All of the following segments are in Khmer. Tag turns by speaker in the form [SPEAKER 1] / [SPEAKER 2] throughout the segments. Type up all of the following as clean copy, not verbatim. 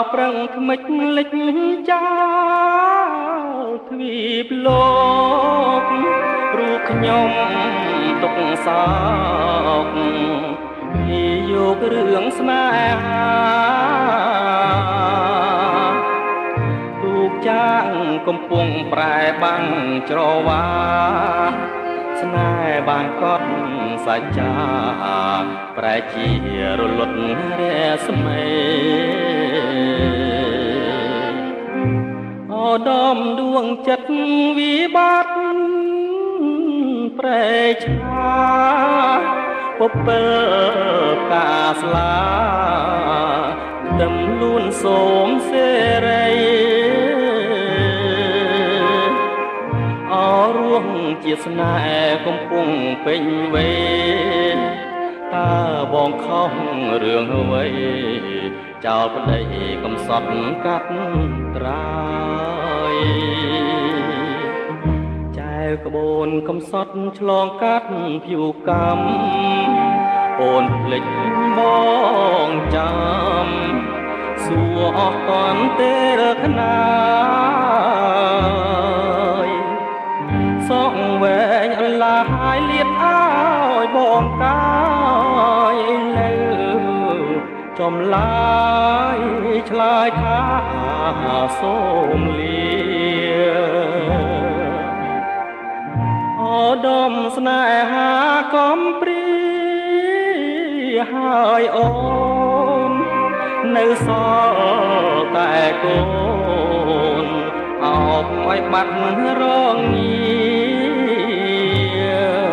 [SPEAKER 1] ប្រឹងថ្មិចលិចចោលទ្វីបលោករូបខ្ញុំទុកសោកពីយករឿងស្នេហាទូកចាងកំពុងប្រែបាំងច្រវាស្នេហ៍បានកត់សច្ចាប្រែជារលត់រស្មីអូដំដួងចិត្តវិបត្តិប្រែឆាពពិលកាស្លាដឹមលួនសូមសេរីអរួងជាស្នេហ៍កំពុងពេញវេនតើបងខំរឿងអ្វីចោលប្តីកំសត់កាត់ត្រាយចែវក្បូនកំសត់ឆ្លងកាត់ភូកម្មអូនភ្លេចបងចាំសួរអស់តន់ទេរខ្នាយសងវែងអន្លាយលៀតឲ្យបងកាយនៅចំឡាយឆ្លើយថាសូមលាអូដំស្នេហាកំព្រាហើយអូននៅសល់តែកូនអោបឲ្យបាត់រងងារ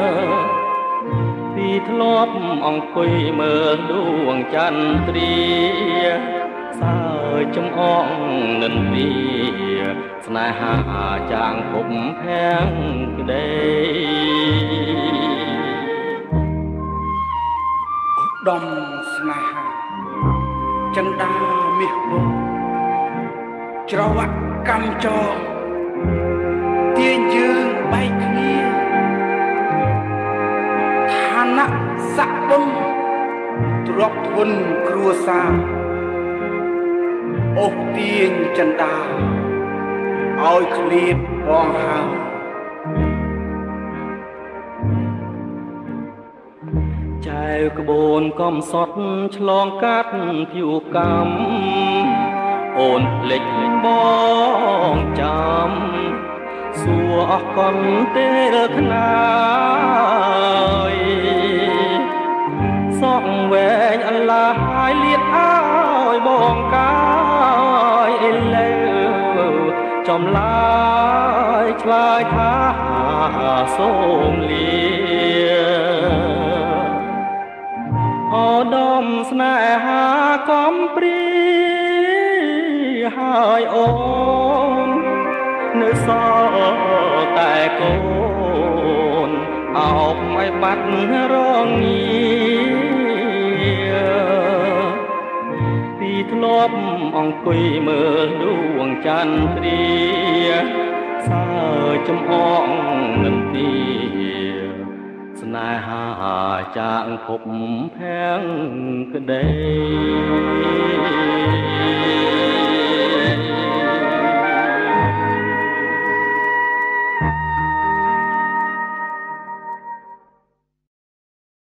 [SPEAKER 1] ពីធ្លាប់អង្គុយមើលដួងចន្ទ្រាសើចចំអងនិន្ទាស្នេហាចាងភពភាំងក្ដី
[SPEAKER 2] ដំស្នេហាចិនដាមាសបងច្រវាក់កម្មចងទាញយើងបែកគ្នាឋានៈស័ក្តិបុណ្យទ្រព្យធនគ្រួសារអូសទាញចិនដាឲ្យឃ្លាតបងហើ
[SPEAKER 1] ចែវក្បូនកំសត់ឆ្លងកាត់ភូកម្មអូនភ្លេចបងចាំសួរអស់កុនទេរខ្នាយសងវែងអន្លាយលៀតឲ្យបងកាយឥឡូវចំឡាយឆ្លើយថាសូមលាអូដំស្នេហាកំព្រាហើយអូននៅសល់តែកូនអោបឲ្យបាត់រងងារពីធ្លាប់អង្គុយមើលដួងចន្ទ្រាសើចំអងនិន្ទាស្នេហាចាងភពភាំងក្ដី